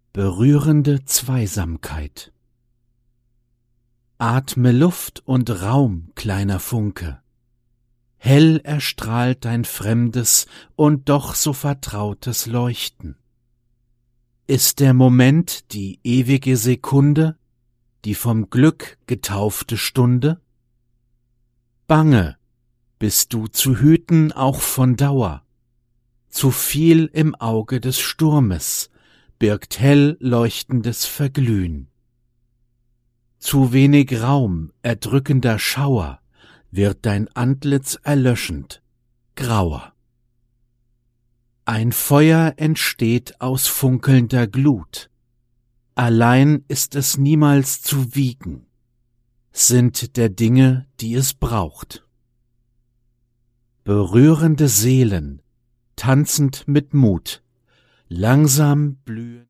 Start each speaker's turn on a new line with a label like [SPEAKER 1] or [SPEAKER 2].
[SPEAKER 1] Berührende Zweisamkeit. Atme Luft und Raum, kleiner Funke. Hell erstrahlt dein fremdes und doch so vertrautes Leuchten. Ist der Moment die ewige Sekunde, die vom Glück getaufte Stunde? Bange bist du zu hüten auch von Dauer. Zu viel im Auge des Sturmes birgt hell leuchtendes Verglühen. Zu wenig Raum erdrückender Schauer wird dein Antlitz erlöschend, grauer. Ein Feuer entsteht aus funkelnder Glut, allein ist es niemals zu wiegen, sind der Dinge, die es braucht. Berührende Seelen, tanzend mit Mut, langsam blühen.